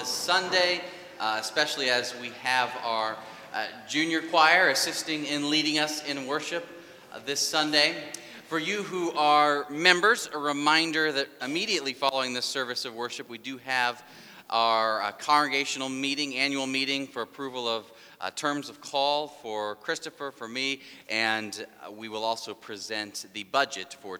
this Sunday, especially as we have our junior choir assisting in leading us in worship this Sunday. For you who are members, a reminder that immediately following this service of worship, we do have our congregational meeting, annual meeting for approval of terms of call for Christopher, for me, and we will also present the budget for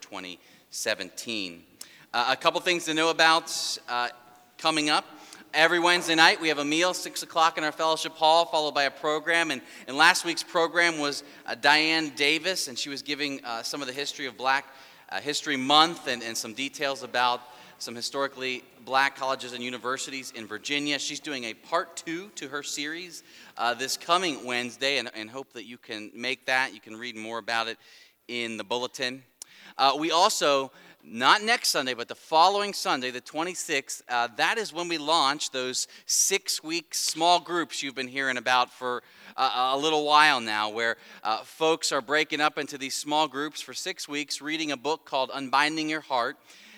2017. A couple things to know about coming up. Every Wednesday night we have a meal, 6 o'clock in our fellowship hall, followed by a program. And last week's program was Diane Davis, and she was giving some of the history of Black History Month and some details about some historically black colleges and universities in Virginia. She's doing a part 2 to her series this coming Wednesday, and hope that you can make that. You can read more about it in the bulletin. We also, not next Sunday, but the following Sunday, the 26th, that is when we launch those 6-week small groups you've been hearing about for a little while now, where folks are breaking up into these small groups for 6 weeks, reading a book called Unbinding Your Heart.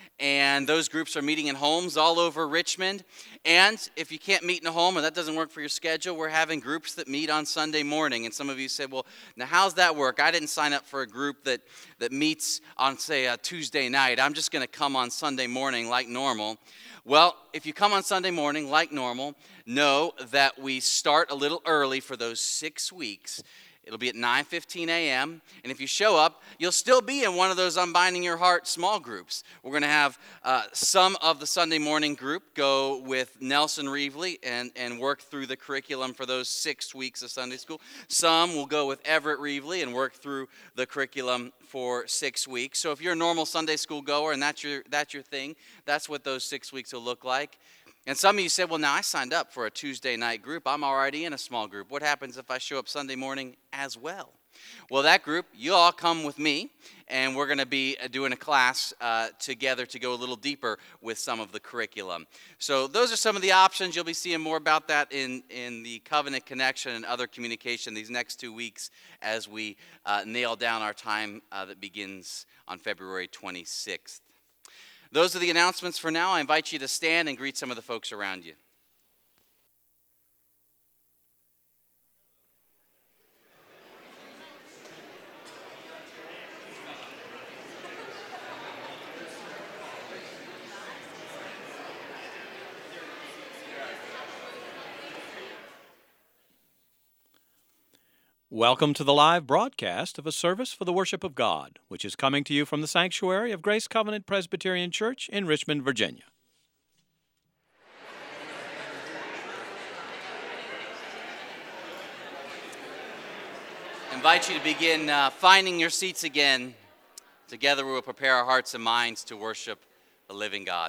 And those groups are meeting in homes all over Richmond. And if you can't meet in a home or that doesn't work for your schedule, we're having groups that meet on Sunday morning. And some of you said, well, now how's that work? I didn't sign up for a group that meets on, say, a Tuesday night. I'm just going to come on Sunday morning like normal. Well, if you come on Sunday morning like normal, know that we start a little early for those 6 weeks. It'll be at 9:15 a.m., and if you show up, you'll still be in one of those Unbinding Your Heart small groups. We're going to have some of the Sunday morning group go with Nelson Reevely and work through the curriculum for those 6 weeks of Sunday school. Some will go with Everett Reevely and work through the curriculum for 6 weeks. So if you're a normal Sunday school goer and that's your thing, that's what those 6 weeks will look like. And some of you said, well, now I signed up for a Tuesday night group. I'm already in a small group. What happens if I show up Sunday morning as well? Well, that group, you all come with me, and we're going to be doing a class together to go a little deeper with some of the curriculum. So those are some of the options. You'll be seeing more about that in the Covenant Connection and other communication these next 2 weeks as we nail down our time that begins on February 26th. Those are the announcements for now. I invite you to stand and greet some of the folks around you. Welcome to the live broadcast of a service for the worship of God, which is coming to you from the sanctuary of Grace Covenant Presbyterian Church in Richmond, Virginia. I invite you to begin finding your seats again. Together we will prepare our hearts and minds to worship the living God.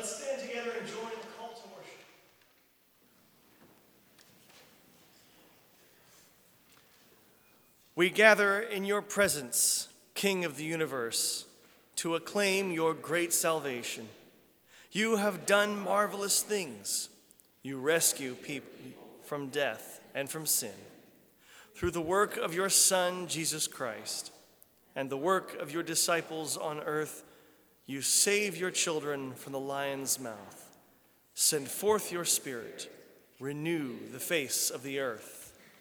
Let's stand together and join in the call to worship. We gather in your presence, King of the universe, to acclaim your great salvation. You have done marvelous things. You rescue people from death and from sin. Through the work of your Son, Jesus Christ, and the work of your disciples on earth, you save your children from the lion's mouth. Send forth your Spirit. Renew the face of the earth.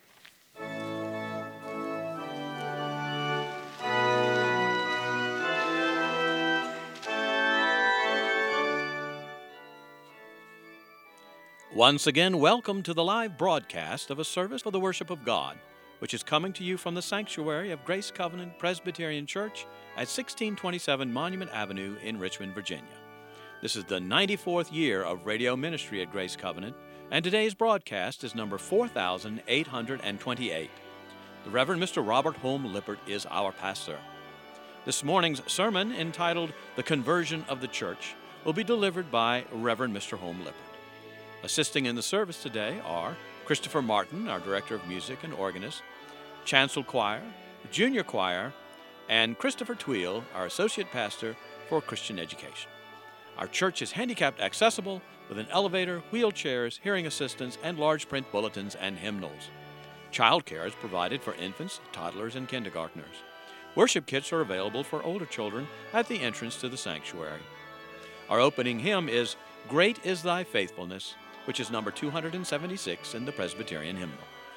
Once again, welcome to the live broadcast of a service for the worship of God, which is coming to you from the sanctuary of Grace Covenant Presbyterian Church at 1627 Monument Avenue in Richmond, Virginia. This is the 94th year of radio ministry at Grace Covenant, and today's broadcast is number 4828. The Reverend Mr. Robert Holm Lippert is our pastor. This morning's sermon, entitled The Conversion of the Church, will be delivered by Reverend Mr. Holm Lippert. Assisting in the service today are Christopher Martin, our Director of Music and Organist, Chancel Choir, Junior Choir, and Christopher Tweel, our Associate Pastor for Christian Education. Our church is handicapped accessible with an elevator, wheelchairs, hearing assistance, and large print bulletins and hymnals. Child care is provided for infants, toddlers, and kindergartners. Worship kits are available for older children at the entrance to the sanctuary. Our opening hymn is Great is Thy Faithfulness, which is number 276 in the Presbyterian hymnal.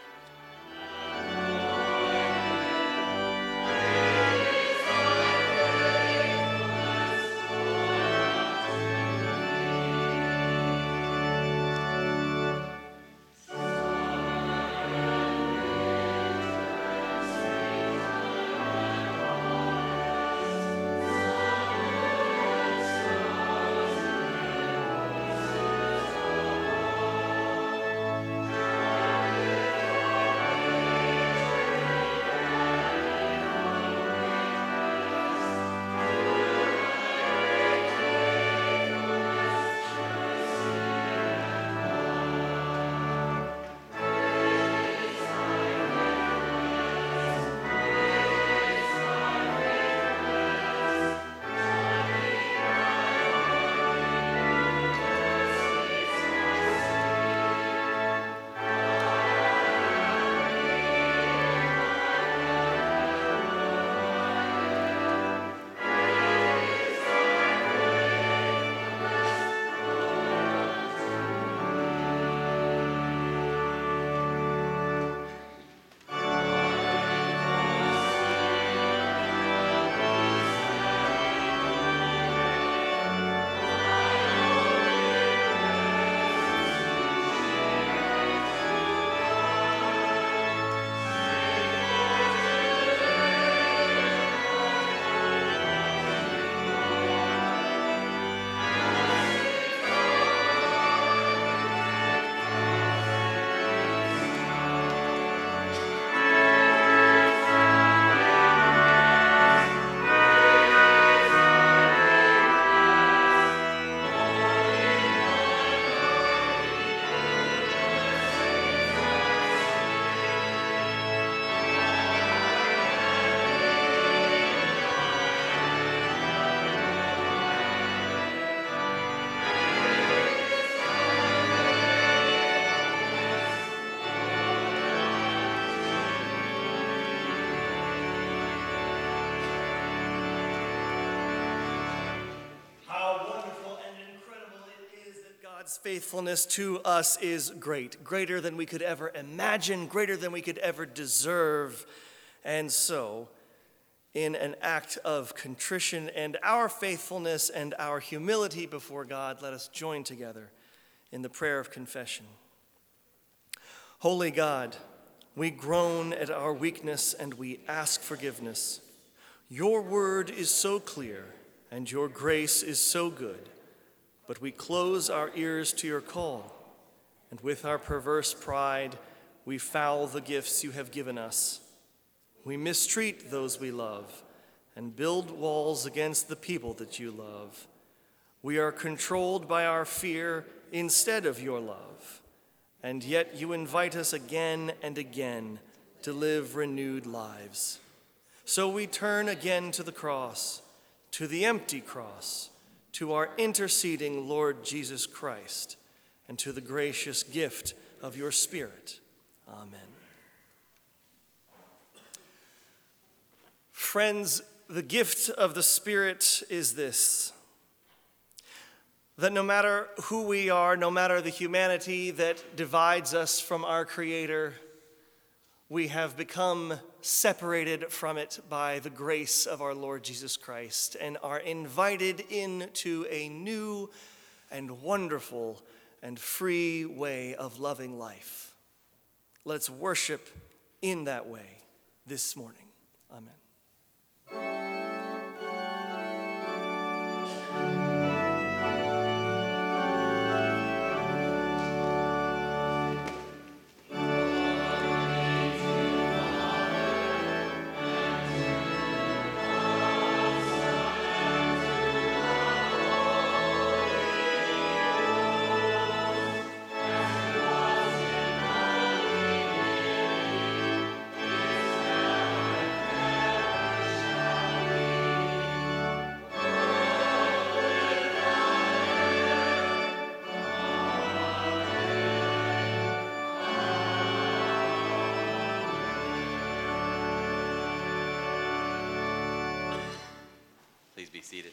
God's faithfulness to us is great, greater than we could ever imagine, greater than we could ever deserve. And so, in an act of contrition and our faithfulness and our humility before God, let us join together in the prayer of confession. Holy God, we groan at our weakness and we ask forgiveness. Your word is so clear and your grace is so good, but we close our ears to your call, and with our perverse pride, we foul the gifts you have given us. We mistreat those we love and build walls against the people that you love. We are controlled by our fear instead of your love, and yet you invite us again and again to live renewed lives. So we turn again to the cross, to the empty cross, to our interceding Lord Jesus Christ, and to the gracious gift of your Spirit. Amen. Friends, the gift of the Spirit is this: that no matter who we are, no matter the humanity that divides us from our Creator, we have become separated from it by the grace of our Lord Jesus Christ and are invited into a new and wonderful and free way of loving life. Let's worship in that way this morning. Amen. Please be seated.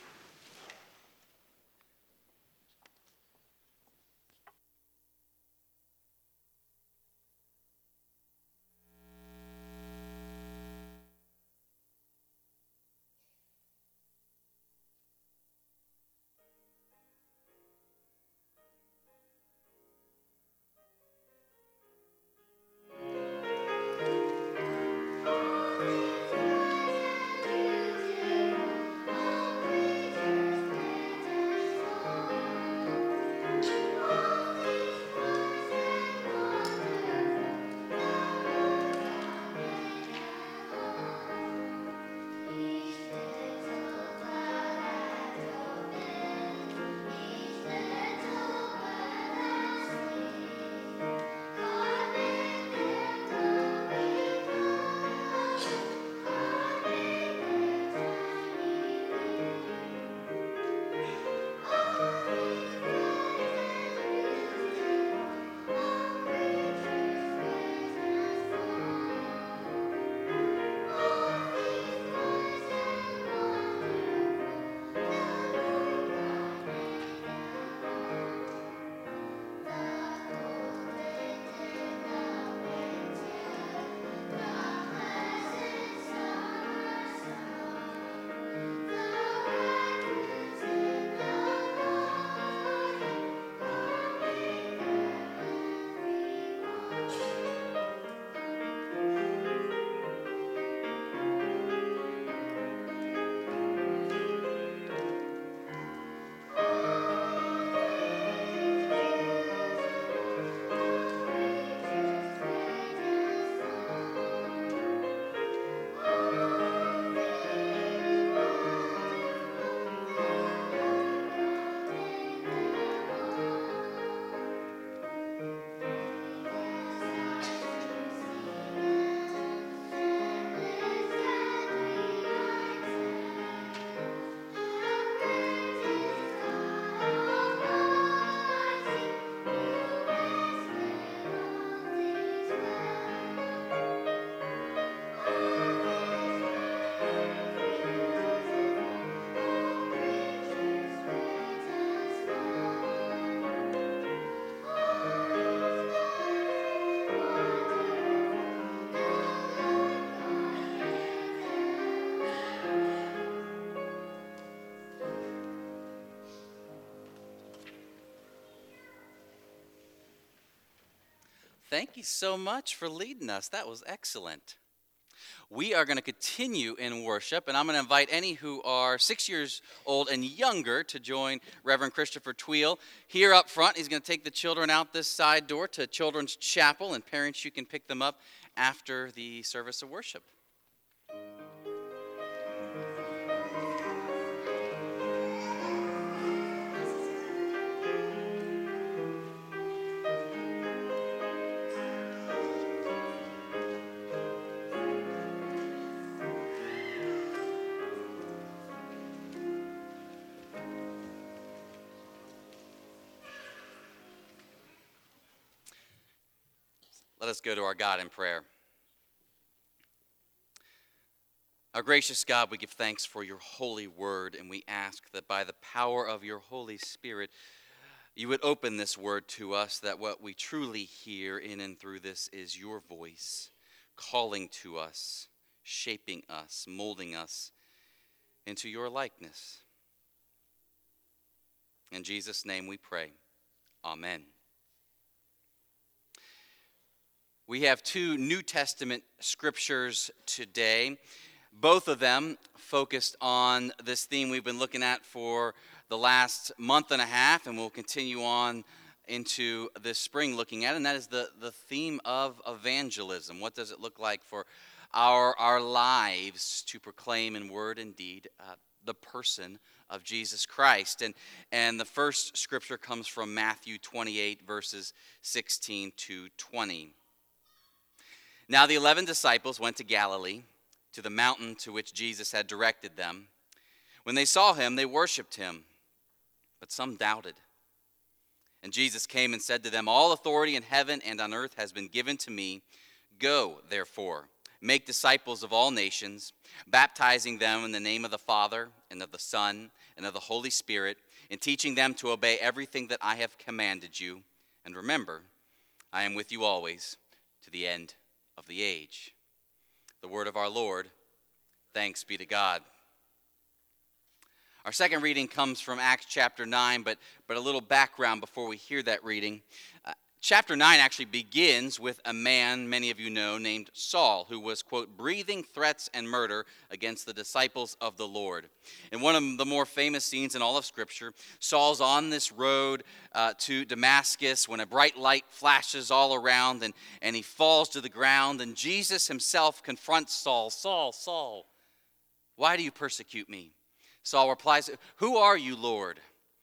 Thank you so much for leading us. That was excellent. We are going to continue in worship, and I'm going to invite any who are 6 years old and younger to join Reverend Christopher Tweel. Here up front, he's going to take the children out this side door to Children's Chapel, and parents, you can pick them up after the service of worship. Let us go to our God in prayer. Our gracious God, we give thanks for your holy word, and we ask that by the power of your Holy Spirit, you would open this word to us, that what we truly hear in and through this is your voice calling to us, shaping us, molding us into your likeness. In Jesus' name we pray. Amen. We have two New Testament scriptures today. Both of them focused on this theme we've been looking at for the last month and a half, and we'll continue on into this spring looking at, and that is the theme of evangelism. What does it look like for our lives to proclaim in word and deed the person of Jesus Christ? And the first scripture comes from Matthew 28, verses 16 to 20. Now the 11 disciples went to Galilee, to the mountain to which Jesus had directed them. When they saw him, they worshipped him, but some doubted. And Jesus came and said to them, "All authority in heaven and on earth has been given to me. Go, therefore, make disciples of all nations, baptizing them in the name of the Father and of the Son and of the Holy Spirit, and teaching them to obey everything that I have commanded you. And remember, I am with you always to the end of the age." The word of our Lord. Thanks be to God. Our second reading comes from Acts chapter 9, but a little background before we hear that reading. Chapter 9 actually begins with a man, many of you know, named Saul, who was, quote, breathing threats and murder against the disciples of the Lord. In one of the more famous scenes in all of Scripture, Saul's on this road to Damascus when a bright light flashes all around and he falls to the ground, and Jesus himself confronts Saul. "Saul, Saul, why do you persecute me?" Saul replies, "Who are you, Lord?"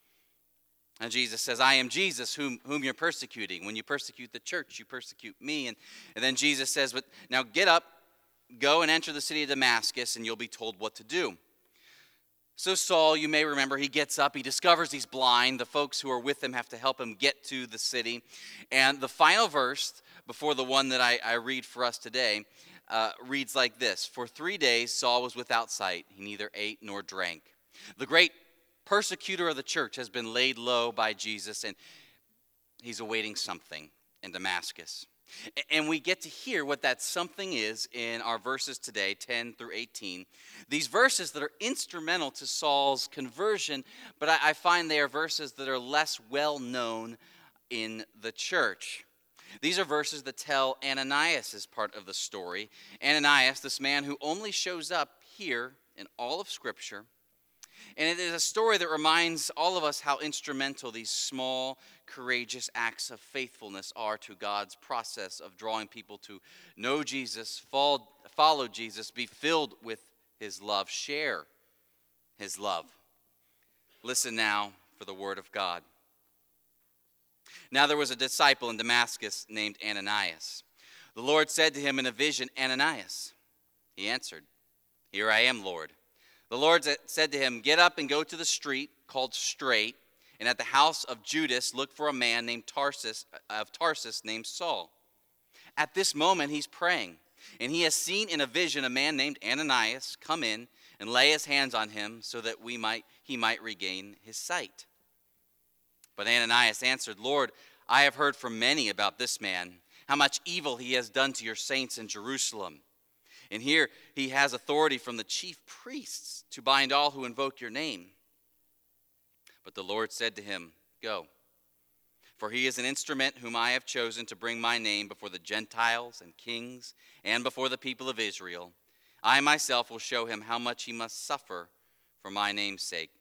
And Jesus says, "I am Jesus whom you're persecuting. When you persecute the church, you persecute me." And then Jesus says, "But now get up, go and enter the city of Damascus, and you'll be told what to do." So Saul, you may remember, he gets up, he discovers he's blind. The folks who are with him have to help him get to the city. And the final verse, before the one that I read for us today, reads like this: "For 3 days Saul was without sight. He neither ate nor drank." The great persecutor of the church has been laid low by Jesus, and he's awaiting something in Damascus. And we get to hear what that something is in our verses today, 10 through 18. These verses that are instrumental to Saul's conversion, but I find they are verses that are less well known in the church. These are verses that tell Ananias' part of the story. Ananias, this man who only shows up here in all of Scripture. And it is a story that reminds all of us how instrumental these small, courageous acts of faithfulness are to God's process of drawing people to know Jesus, follow Jesus, be filled with his love, share his love. Listen now for the word of God. Now there was a disciple in Damascus named Ananias. The Lord said to him in a vision, "Ananias." He answered, "Here I am, Lord." The Lord said to him, "Get up and go to the street called Straight, and at the house of Judas look for a man named Tarsus named Saul. At this moment he's praying, and he has seen in a vision a man named Ananias come in and lay his hands on him so that he might regain his sight." But Ananias answered, "Lord, I have heard from many about this man, how much evil he has done to your saints in Jerusalem. And here he has authority from the chief priests to bind all who invoke your name." But the Lord said to him, "Go, for he is an instrument whom I have chosen to bring my name before the Gentiles and kings and before the people of Israel. I myself will show him how much he must suffer for my name's sake."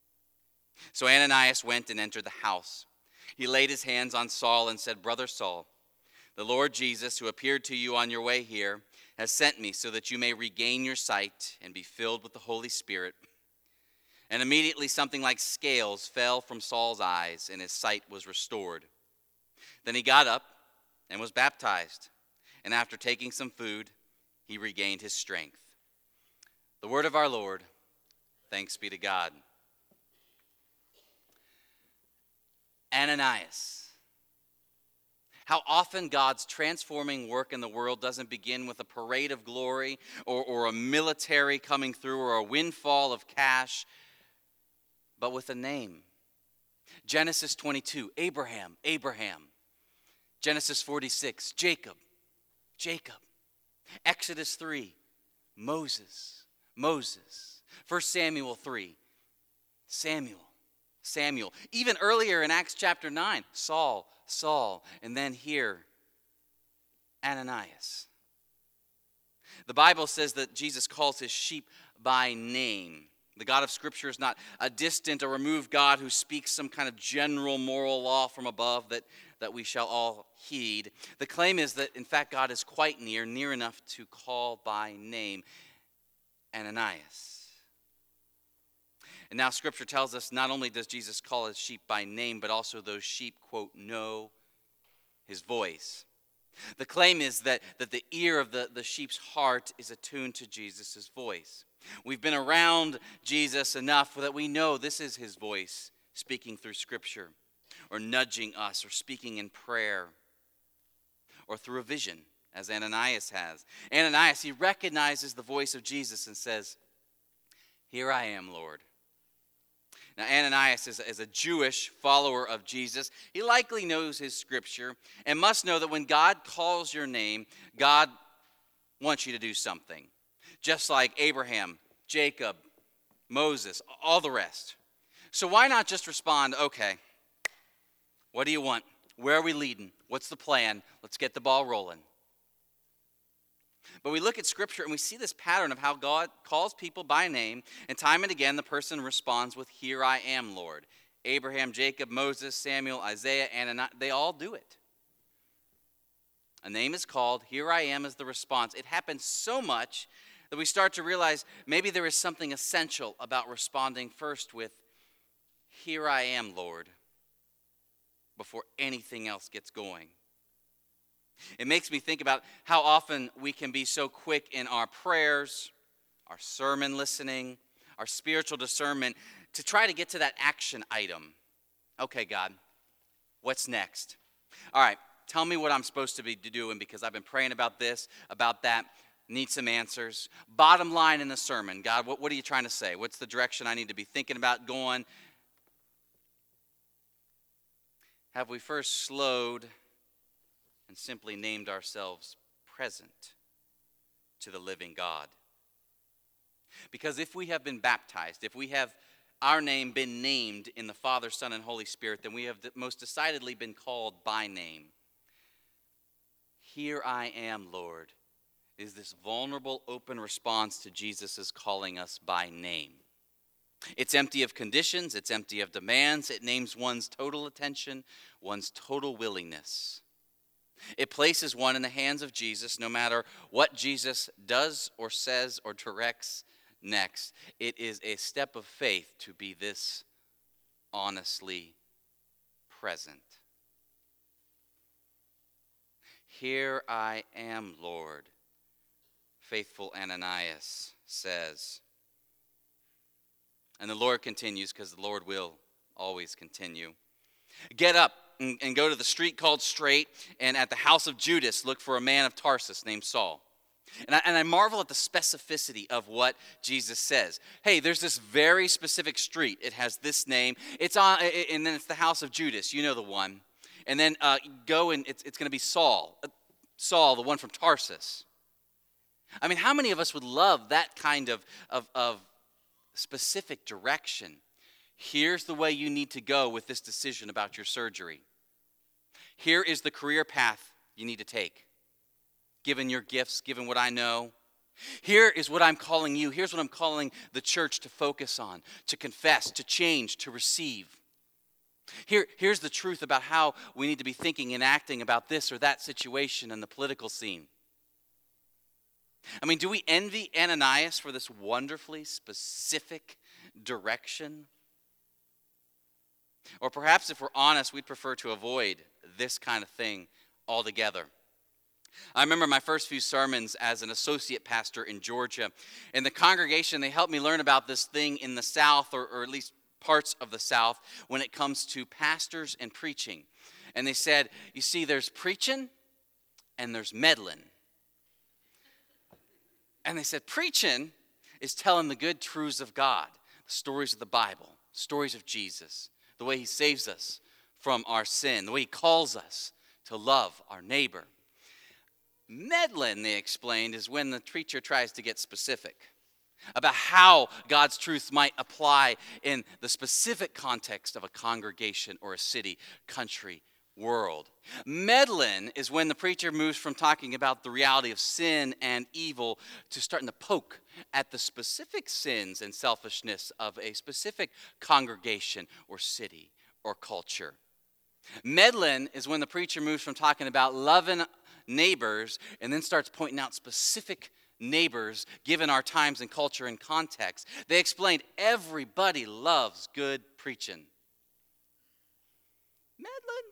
So Ananias went and entered the house. He laid his hands on Saul and said, "Brother Saul, the Lord Jesus, who appeared to you on your way here, has sent me so that you may regain your sight and be filled with the Holy Spirit." And immediately something like scales fell from Saul's eyes, and his sight was restored. Then he got up and was baptized, and after taking some food, he regained his strength. The word of our Lord. Thanks be to God. Ananias. How often God's transforming work in the world doesn't begin with a parade of glory or a military coming through or a windfall of cash, but with a name. Genesis 22, Abraham, Abraham. Genesis 46, Jacob, Jacob. Exodus 3, Moses, Moses. 1 Samuel 3, Samuel, Samuel. Even earlier in Acts chapter 9, Saul, Saul. And then here, Ananias. The Bible says that Jesus calls his sheep by name. The God of Scripture is not a distant or removed God who speaks some kind of general moral law from above that we shall all heed. The claim is that, in fact, God is quite near enough to call by name Ananias. And now Scripture tells us not only does Jesus call his sheep by name, but also those sheep, quote, know his voice. The claim is that the ear of the sheep's heart is attuned to Jesus' voice. We've been around Jesus enough that we know this is his voice speaking through Scripture, or nudging us, or speaking in prayer, or through a vision, as Ananias has. Ananias, he recognizes the voice of Jesus and says, "Here I am, Lord." Now, Ananias is a Jewish follower of Jesus. He likely knows his Scripture and must know that when God calls your name, God wants you to do something. Just like Abraham, Jacob, Moses, all the rest. So why not just respond, okay, what do you want? Where are we leading? What's the plan? Let's get the ball rolling. But we look at Scripture and we see this pattern of how God calls people by name, and time and again the person responds with, "Here I am, Lord." Abraham, Jacob, Moses, Samuel, Isaiah, Ananias, they all do it. A name is called, "Here I am" is the response. It happens so much that we start to realize maybe there is something essential about responding first with, "Here I am, Lord," before anything else gets going. It makes me think about how often we can be so quick in our prayers, our sermon listening, our spiritual discernment to try to get to that action item. Okay, God, what's next? All right, tell me what I'm supposed to be doing because I've been praying about this, about that, need some answers. Bottom line in the sermon, God, what are you trying to say? What's the direction I need to be thinking about going? Have we first slowed and simply named ourselves present to the living God? Because if we have been baptized, if we have our name been named in the Father, Son, and Holy Spirit, then we have most decidedly been called by name. "Here I am, Lord," is this vulnerable, open response to Jesus' calling us by name. It's empty of conditions, it's empty of demands, it names one's total attention, one's total willingness. It places one in the hands of Jesus no matter what Jesus does or says or directs next. It is a step of faith to be this honestly present. "Here I am, Lord," faithful Ananias says. And the Lord continues, because the Lord will always continue. "Get up and go to the street called Straight, and at the house of Judas look for a man of Tarsus named Saul." And I marvel at the specificity of what Jesus says. Hey, there's this very specific street. It has this name. It's on, and then it's the house of Judas. You know the one. And then go and it's going to be Saul. Saul, the one from Tarsus. I mean, how many of us would love that kind of specific direction? Here's the way you need to go with this decision about your surgery. Here is the career path you need to take, given your gifts, given what I know. Here is what I'm calling you. Here's what I'm calling the church to focus on, to confess, to change, to receive. Here's the truth about how we need to be thinking and acting about this or that situation in the political scene. I mean, do we envy Ananias for this wonderfully specific direction? Or perhaps if we're honest, we'd prefer to avoid this kind of thing altogether. I remember my first few sermons as an associate pastor in Georgia. In the congregation, they helped me learn about this thing in the South, or at least parts of the South, when it comes to pastors and preaching. And they said, you see, there's preaching and there's meddling. And they said, preaching is telling the good truths of God, the stories of the Bible, stories of Jesus, the way he saves us from our sin, the way he calls us to love our neighbor. Meddling, they explained, is when the preacher tries to get specific about how God's truth might apply in the specific context of a congregation or a city, country, world. Meddling is when the preacher moves from talking about the reality of sin and evil to starting to poke at the specific sins and selfishness of a specific congregation or city or culture. Meddling is when the preacher moves from talking about loving neighbors and then starts pointing out specific neighbors given our times and culture and context. They explained everybody loves good preaching. Meddling.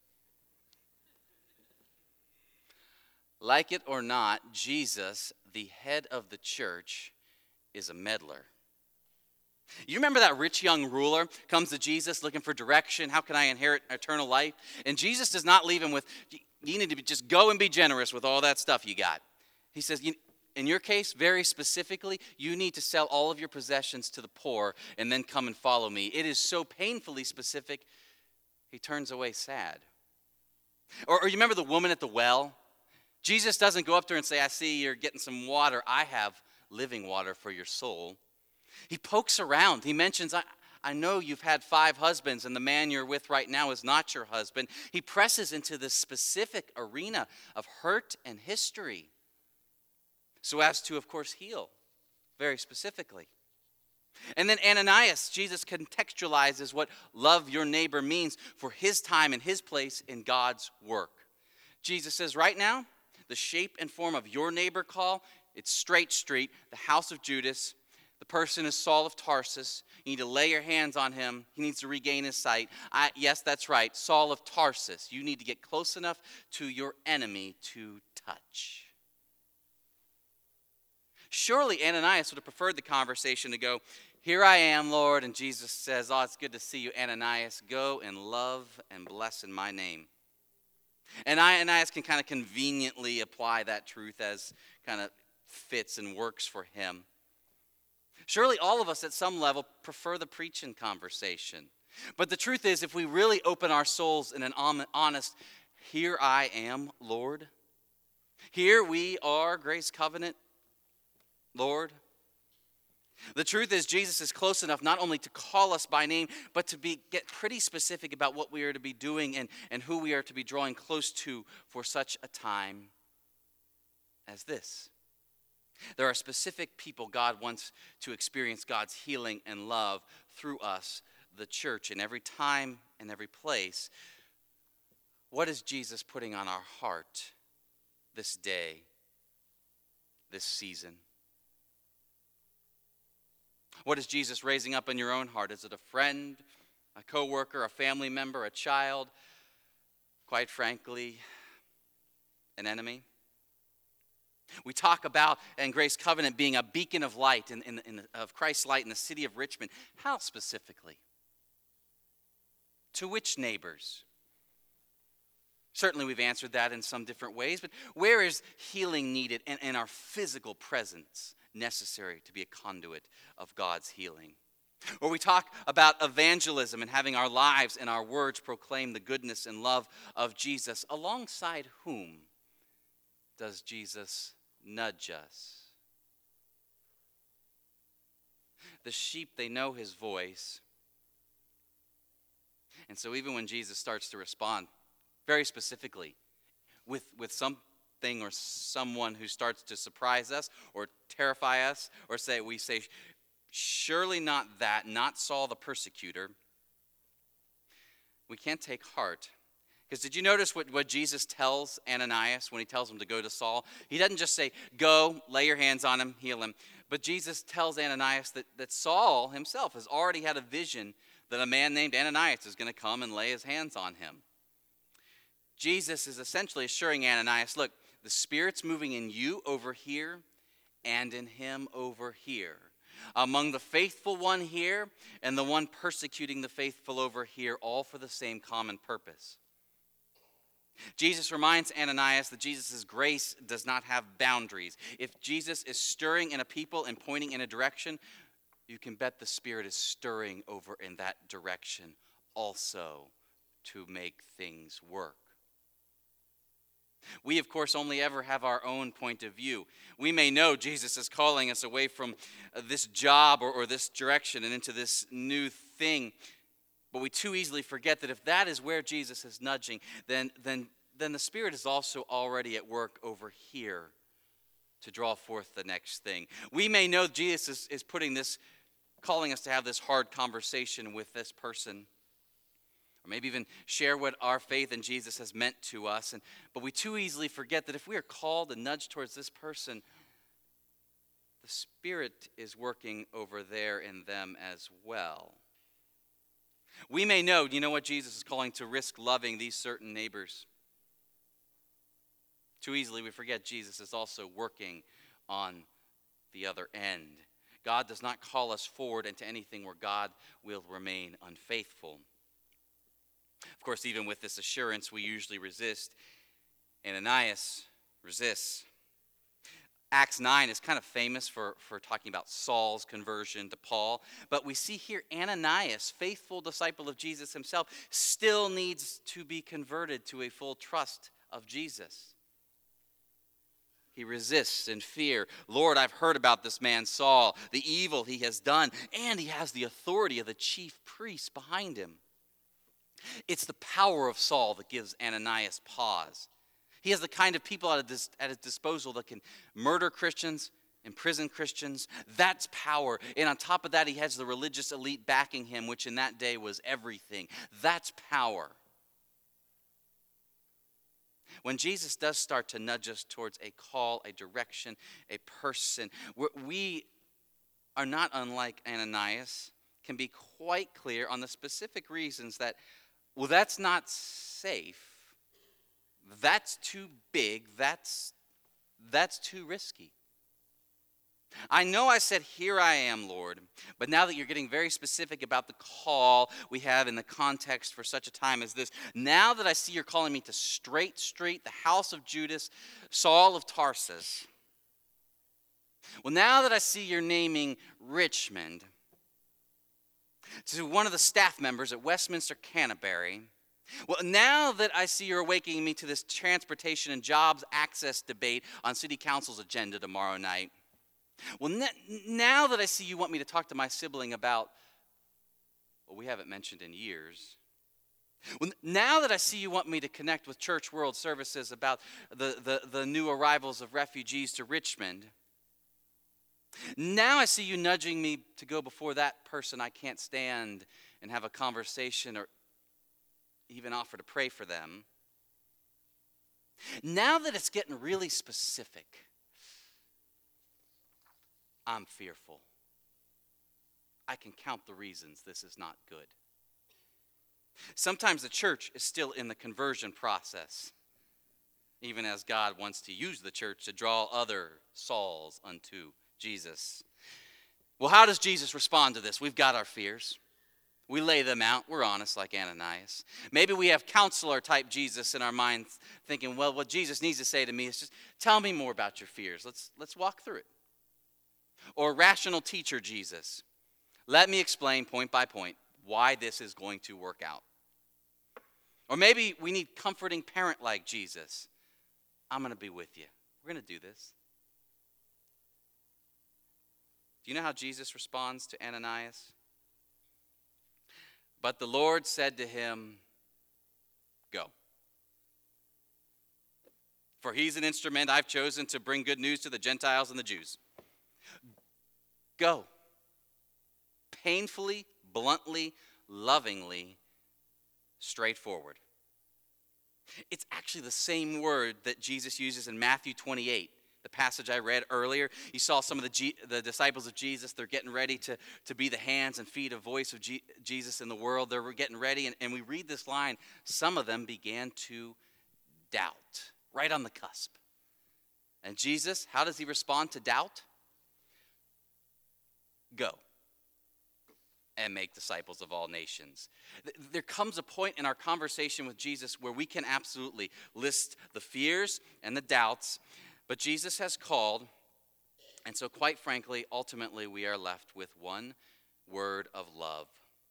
Like it or not, Jesus, the head of the church, is a meddler. You remember that rich young ruler comes to Jesus looking for direction? How can I inherit eternal life? And Jesus does not leave him with, you need to just go and be generous with all that stuff you got. He says, in your case, very specifically, you need to sell all of your possessions to the poor and then come and follow me. It is so painfully specific, he turns away sad. Or you remember the woman at the well? Jesus doesn't go up to her and say, I see you're getting some water. I have living water for your soul. He pokes around. He mentions, I know you've had 5 husbands and the man you're with right now is not your husband. He presses into this specific arena of hurt and history so as to, of course, heal very specifically. And then Ananias, Jesus contextualizes what love your neighbor means for his time and his place in God's work. Jesus says, right now, the shape and form of your neighbor call, it's Straight Street, the house of Judas. The person is Saul of Tarsus. You need to lay your hands on him. He needs to regain his sight. Yes, that's right, Saul of Tarsus. You need to get close enough to your enemy to touch. Surely Ananias would have preferred the conversation to go, here I am, Lord. And Jesus says, oh, it's good to see you, Ananias. Go and love and bless in my name. And Ananias can kind of conveniently apply that truth as kind of fits and works for him. Surely all of us at some level prefer the preaching conversation. But the truth is, if we really open our souls in an honest, here I am, Lord. Here we are, Grace Covenant, Lord. The truth is, Jesus is close enough not only to call us by name, but to get pretty specific about what we are to be doing and who we are to be drawing close to for such a time as this. There are specific people God wants to experience God's healing and love through us, the church, in every time and every place. What is Jesus putting on our heart this day, this season? What is Jesus raising up in your own heart? Is it a friend, a coworker, a family member, a child? Quite frankly, an enemy? We talk about, and Grace Covenant being a beacon of light, of Christ's light in the city of Richmond. How specifically? To which neighbors? Certainly we've answered that in some different ways, but where is healing needed and our physical presence necessary to be a conduit of God's healing? Or we talk about evangelism and having our lives and our words proclaim the goodness and love of Jesus. Alongside whom does Jesus nudge us? The sheep, they know his voice. And so even when Jesus starts to respond very specifically with something or someone who starts to surprise us or terrify us, or we say, surely not that, not Saul the persecutor, we can't take heart. Because did you notice what Jesus tells Ananias when he tells him to go to Saul? He doesn't just say, go, lay your hands on him, heal him. But Jesus tells Ananias that Saul himself has already had a vision that a man named Ananias is going to come and lay his hands on him. Jesus is essentially assuring Ananias, look, the Spirit's moving in you over here and in him over here. Among the faithful one here and the one persecuting the faithful over here, all for the same common purpose. Jesus reminds Ananias that Jesus' grace does not have boundaries. If Jesus is stirring in a people and pointing in a direction, you can bet the Spirit is stirring over in that direction also to make things work. We, of course, only ever have our own point of view. We may know Jesus is calling us away from this job or this direction and into this new thing, but we too easily forget that if that is where Jesus is nudging, then the Spirit is also already at work over here to draw forth the next thing. We may know Jesus is calling us to have this hard conversation with this person, or maybe even share what our faith in Jesus has meant to us. But we too easily forget that if we are called and nudged towards this person, the Spirit is working over there in them as well. We may know, what Jesus is calling to risk loving these certain neighbors. Too easily we forget Jesus is also working on the other end. God does not call us forward into anything where God will remain unfaithful. Of course, even with this assurance, we usually resist. Ananias resists. Acts 9 is kind of famous for talking about Saul's conversion to Paul. But we see here Ananias, faithful disciple of Jesus himself, still needs to be converted to a full trust of Jesus. He resists in fear. Lord, I've heard about this man Saul, the evil he has done, and he has the authority of the chief priest behind him. It's the power of Saul that gives Ananias pause. He has the kind of people at his disposal that can murder Christians, imprison Christians. That's power. And on top of that, he has the religious elite backing him, which in that day was everything. That's power. When Jesus does start to nudge us towards a call, a direction, a person, we are not unlike Ananias, can be quite clear on the specific reasons that, well, that's not safe. That's too big. That's too risky. I know I said, "Here I am, Lord," but now that you're getting very specific about the call we have in the context for such a time as this, now that I see you're calling me to Straight Street, the house of Judas, Saul of Tarsus, well, now that I see you're naming Richmond, to one of the staff members at Westminster Canterbury, well, now that I see you're awakening me to this transportation and jobs access debate on City Council's agenda tomorrow night, well, now that I see you want me to talk to my sibling about what we haven't mentioned in years, well, now that I see you want me to connect with Church World Services about the new arrivals of refugees to Richmond, now I see you nudging me to go before that person I can't stand and have a conversation or even offer to pray for them. Now that it's getting really specific, I'm fearful. I can count the reasons this is not good. Sometimes the church is still in the conversion process, even as God wants to use the church to draw other Sauls unto Jesus. Well, how does Jesus respond to this? We've got our fears. We lay them out. We're honest like Ananias. Maybe we have counselor-type Jesus in our minds thinking, well, what Jesus needs to say to me is just tell me more about your fears. Let's walk through it. Or rational teacher Jesus. Let me explain point by point why this is going to work out. Or maybe we need comforting parent like Jesus. I'm going to be with you. We're going to do this. Do you know how Jesus responds to Ananias? But the Lord said to him, go. For he's an instrument I've chosen to bring good news to the Gentiles and the Jews. Go. Painfully, bluntly, lovingly, straightforward. It's actually the same word that Jesus uses in Matthew 28. The passage I read earlier, you saw some of the disciples of Jesus. They're getting ready to be the hands and feet and voice of Jesus in the world. They're getting ready, and we read this line. Some of them began to doubt, right on the cusp. And Jesus, how does he respond to doubt? Go. and make disciples of all nations. There comes a point in our conversation with Jesus where we can absolutely list the fears and the doubts, but Jesus has called, and so quite frankly, ultimately we are left with one word of love.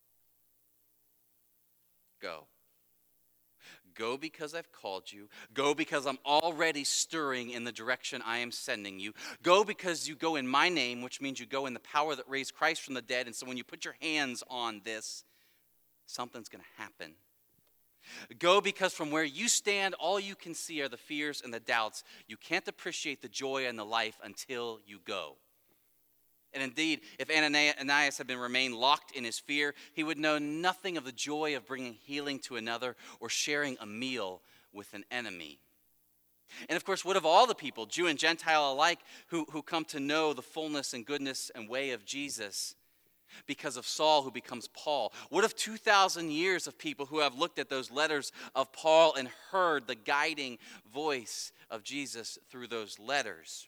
Go. Go because I've called you. Go because I'm already stirring in the direction I am sending you. Go because you go in my name, which means you go in the power that raised Christ from the dead. And so when you put your hands on this, something's going to happen. Go because from where you stand, all you can see are the fears and the doubts. You can't appreciate the joy and the life until you go. And indeed, if Ananias had remained locked in his fear, he would know nothing of the joy of bringing healing to another or sharing a meal with an enemy. And of course, what of all the people, Jew and Gentile alike, who come to know the fullness and goodness and way of Jesus because of Saul, who becomes Paul? What of 2,000 years of people who have looked at those letters of Paul and heard the guiding voice of Jesus through those letters?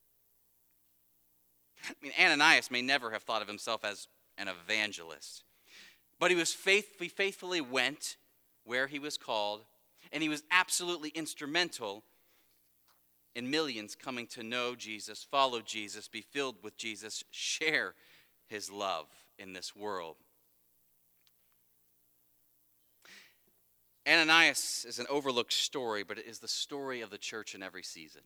I mean, Ananias may never have thought of himself as an evangelist, but he faithfully went where he was called, and he was absolutely instrumental in millions coming to know Jesus, follow Jesus, be filled with Jesus, share his love in this world. Ananias is an overlooked story, but it is the story of the church in every season.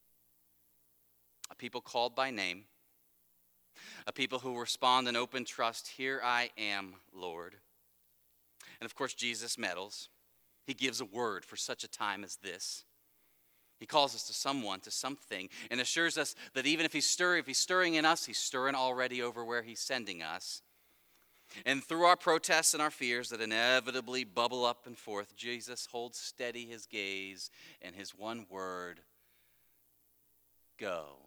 A people called by name, a people who respond in open trust, "Here I am, Lord." And of course, Jesus meddles. He gives a word for such a time as this. He calls us to someone, to something, and assures us that even if he's stirring in us, he's stirring already over where he's sending us. And through our protests and our fears that inevitably bubble up and forth, Jesus holds steady his gaze and his one word, go.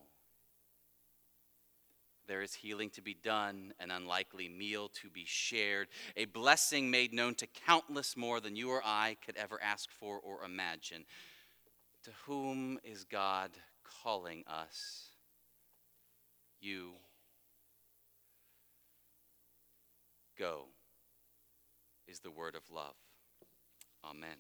There is healing to be done, an unlikely meal to be shared, a blessing made known to countless more than you or I could ever ask for or imagine. To whom is God calling us? You. Go is the word of love. Amen.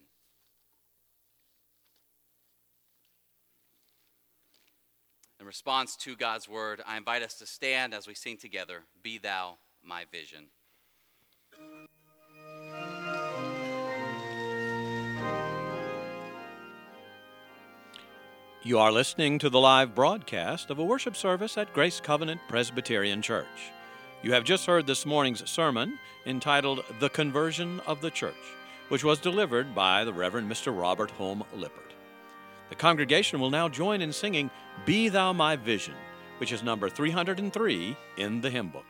In response to God's word, I invite us to stand as we sing together, "Be Thou My Vision." You are listening to the live broadcast of a worship service at Grace Covenant Presbyterian Church. You have just heard this morning's sermon entitled "The Conversion of the Church," which was delivered by the Reverend Mr. Robert Home Lippert. The congregation will now join in singing "Be Thou My Vision," which is number 303 in the hymn book.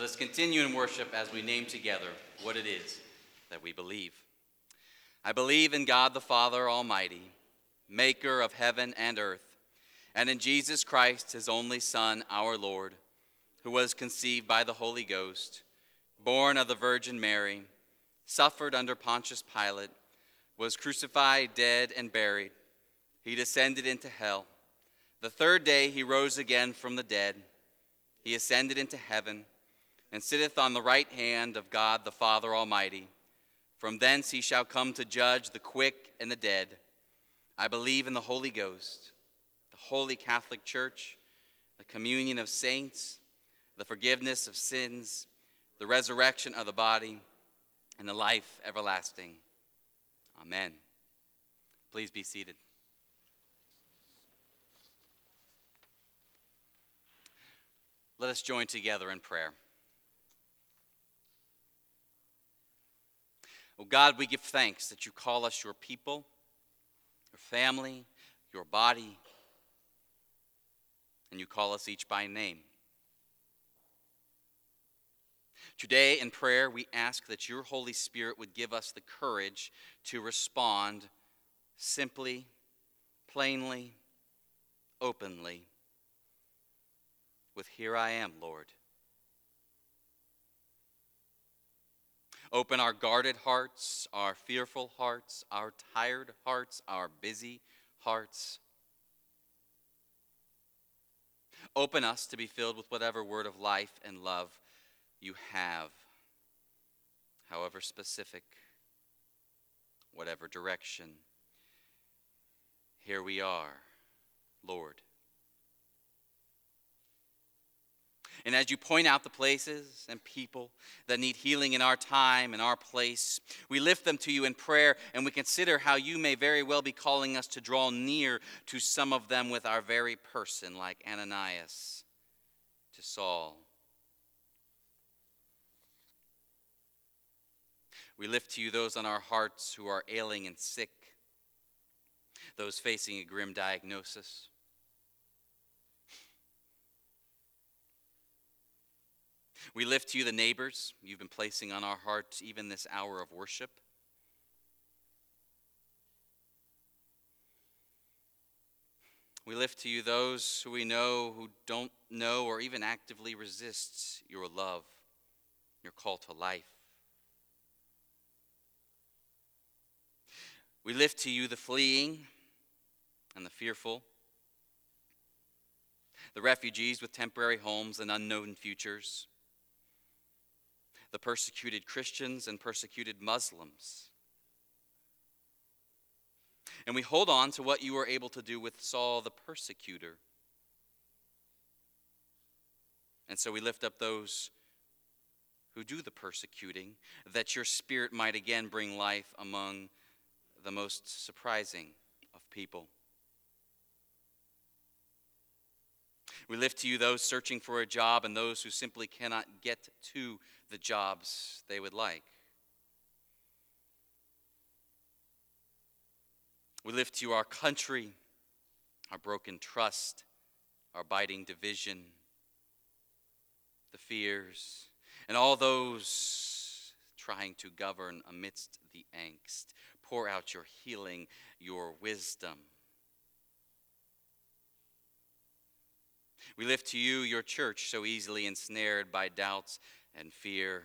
Let us continue in worship as we name together what it is that we believe. I believe in God the Father Almighty, maker of heaven and earth, and in Jesus Christ, his only Son, our Lord, who was conceived by the Holy Ghost, born of the Virgin Mary, suffered under Pontius Pilate, was crucified, dead, and buried. He descended into hell. The third day he rose again from the dead. He ascended into heaven and sitteth on the right hand of God the Father Almighty. From thence he shall come to judge the quick and the dead. I believe in the Holy Ghost, the holy Catholic Church, the communion of saints, the forgiveness of sins, the resurrection of the body, and the life everlasting. Amen. Please be seated. Let us join together in prayer. Oh God, we give thanks that you call us your people, your family, your body, and you call us each by name. Today in prayer, we ask that your Holy Spirit would give us the courage to respond simply, plainly, openly, with "Here I am, Lord." Open our guarded hearts, our fearful hearts, our tired hearts, our busy hearts. Open us to be filled with whatever word of life and love you have, however specific, whatever direction. Here we are, Lord. And as you point out the places and people that need healing in our time and our place, we lift them to you in prayer, and we consider how you may very well be calling us to draw near to some of them with our very person, like Ananias to Saul. We lift to you those on our hearts who are ailing and sick, those facing a grim diagnosis. We lift to you the neighbors you've been placing on our hearts even this hour of worship. We lift to you those who we know who don't know or even actively resist your love, your call to life. We lift to you the fleeing and the fearful, the refugees with temporary homes and unknown futures, the persecuted Christians and persecuted Muslims. And we hold on to what you were able to do with Saul the persecutor. And so we lift up those who do the persecuting, that your Spirit might again bring life among the most surprising of people. We lift to you those searching for a job and those who simply cannot get to the jobs they would like. We lift to you our country, our broken trust, our biting division, the fears, and all those trying to govern amidst the angst. Pour out your healing, your wisdom. We lift to you your church, so easily ensnared by doubts and fear.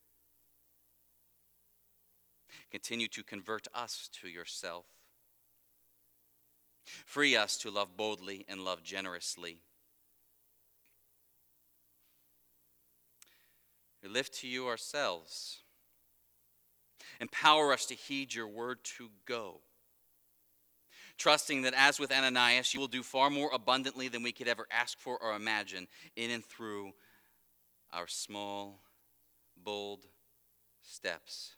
Continue to convert us to yourself. Free us to love boldly and love generously. We lift to you ourselves. Empower us to heed your word to go, trusting that as with Ananias, you will do far more abundantly than we could ever ask for or imagine in and through our small, bold steps.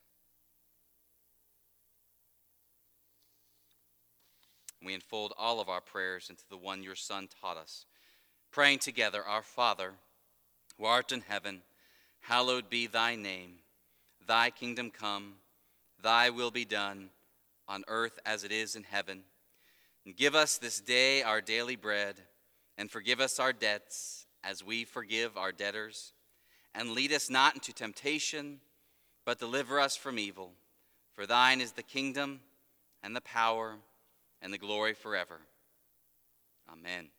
We unfold all of our prayers into the one your Son taught us, praying together, Our Father, who art in heaven, hallowed be thy name. Thy kingdom come, thy will be done, on earth as it is in heaven. And give us this day our daily bread, and forgive us our debts as we forgive our debtors. and lead us not into temptation, but deliver us from evil. For thine is the kingdom, and the power, and the glory forever. Amen.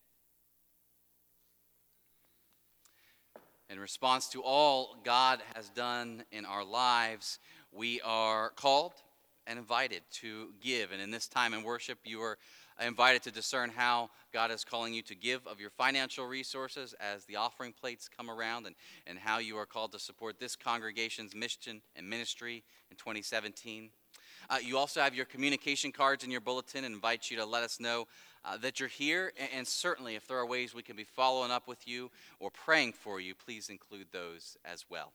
In response to all God has done in our lives, we are called and invited to give. And in this time in worship, you are invited to discern how God is calling you to give of your financial resources as the offering plates come around, and how you are called to support this congregation's mission and ministry in 2017. You also have your communication cards in your bulletin, and invite you to let us know that you're here. And certainly, if there are ways we can be following up with you or praying for you, please include those as well.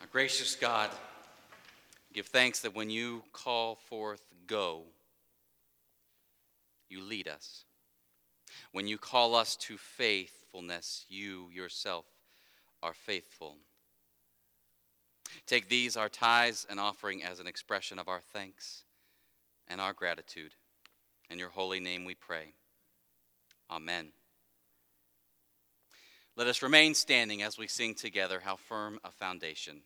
Gracious God, give thanks that when you call forth, go, you lead us. When you call us to faithfulness, you yourself are faithful. Take these, our tithes and offering, as an expression of our thanks and our gratitude. In your holy name we pray. Amen. Let us remain standing as we sing together, How Firm a Foundation.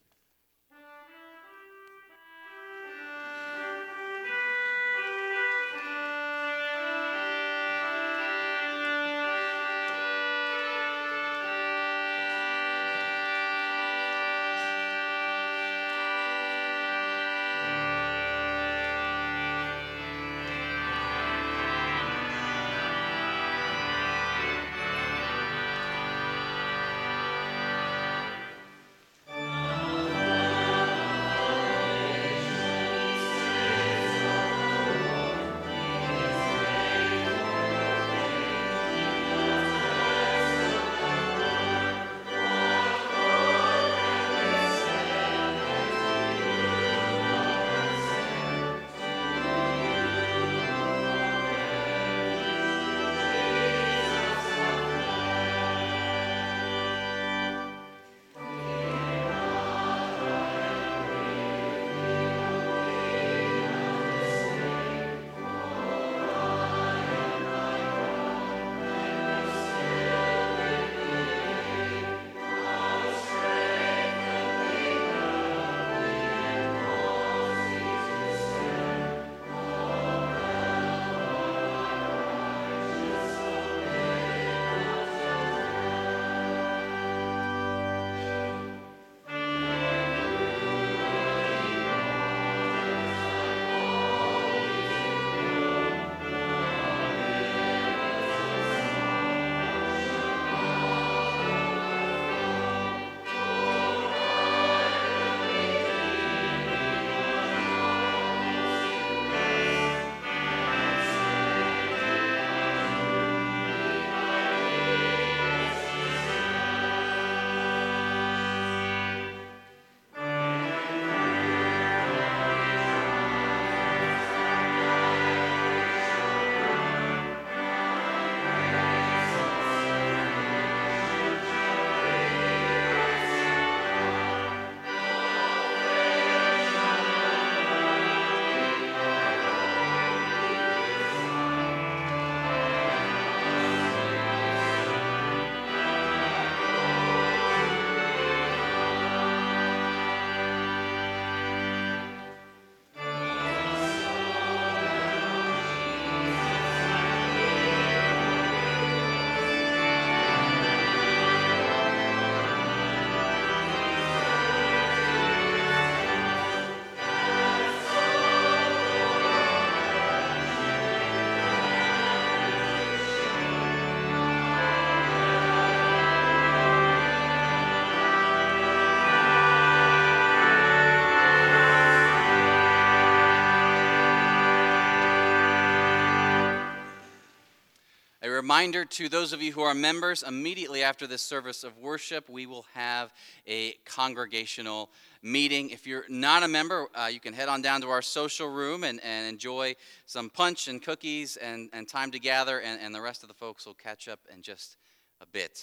Reminder to those of you who are members, immediately after this service of worship, we will have a congregational meeting. If you're not a member, you can head on down to our social room and enjoy some punch and cookies and time to gather, and the rest of the folks will catch up in just a bit.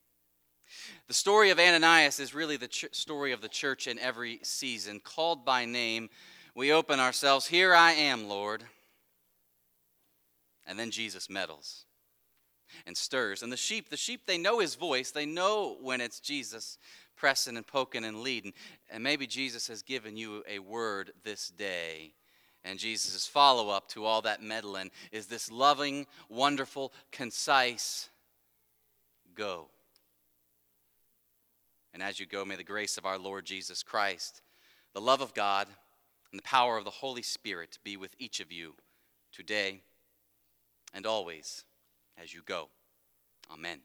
The story of Ananias is really the story of the church in every season. Called by name, we open ourselves, "Here I am, Lord." And then Jesus meddles and stirs. And the sheep, they know his voice. They know when it's Jesus pressing and poking and leading. And maybe Jesus has given you a word this day. And Jesus' follow-up to all that meddling is this loving, wonderful, concise, go. And as you go, may the grace of our Lord Jesus Christ, the love of God, and the power of the Holy Spirit be with each of you today and always as you go. Amen.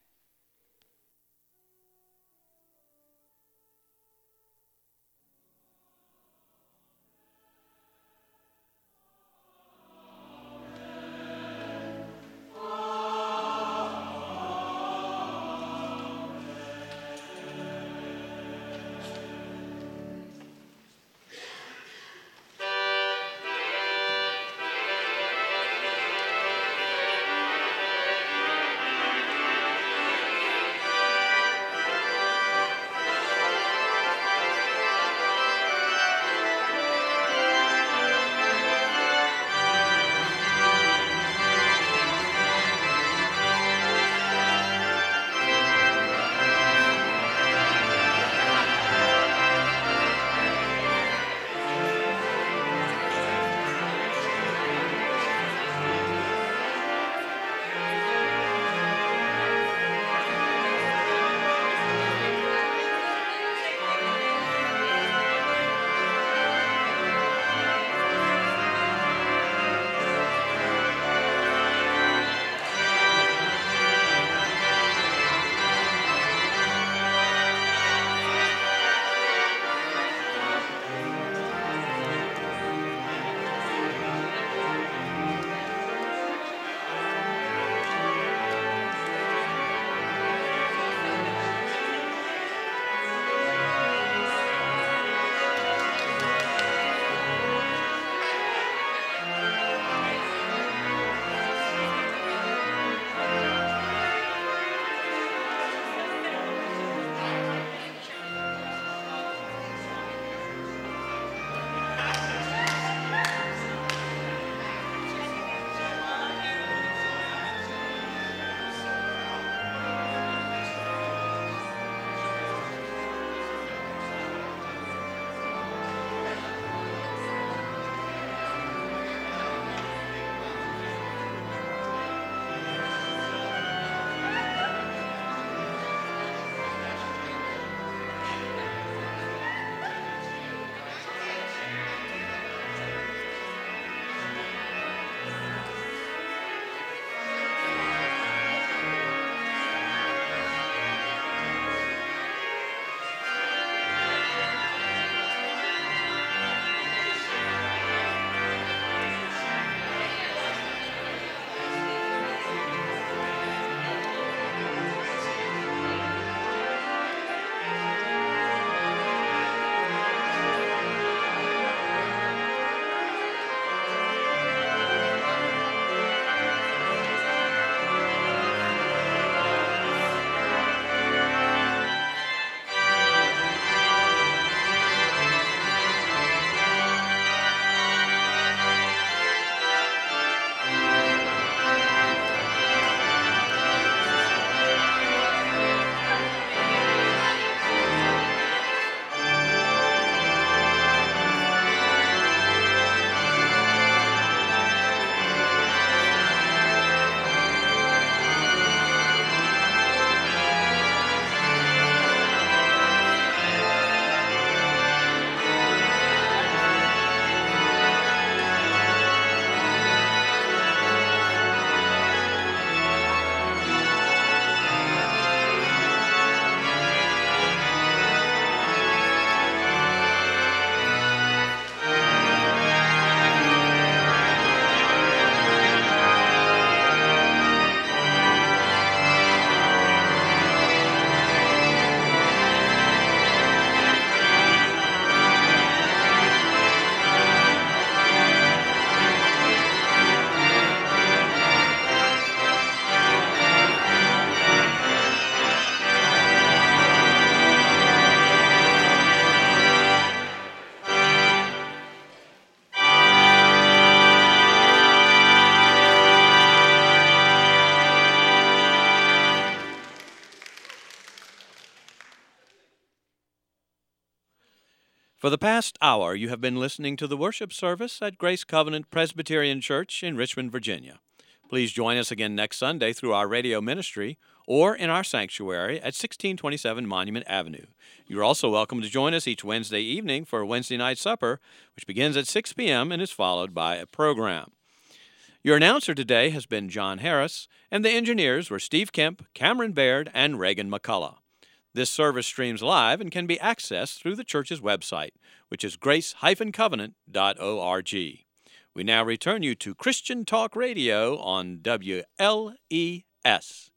For the past hour, you have been listening to the worship service at Grace Covenant Presbyterian Church in Richmond, Virginia. Please join us again next Sunday through our radio ministry or in our sanctuary at 1627 Monument Avenue. You're also welcome to join us each Wednesday evening for Wednesday night supper, which begins at 6 p.m. and is followed by a program. Your announcer today has been John Harris, and the engineers were Steve Kemp, Cameron Baird, and Reagan McCullough. This service streams live and can be accessed through the church's website, which is grace-covenant.org. We now return you to Christian Talk Radio on WLES.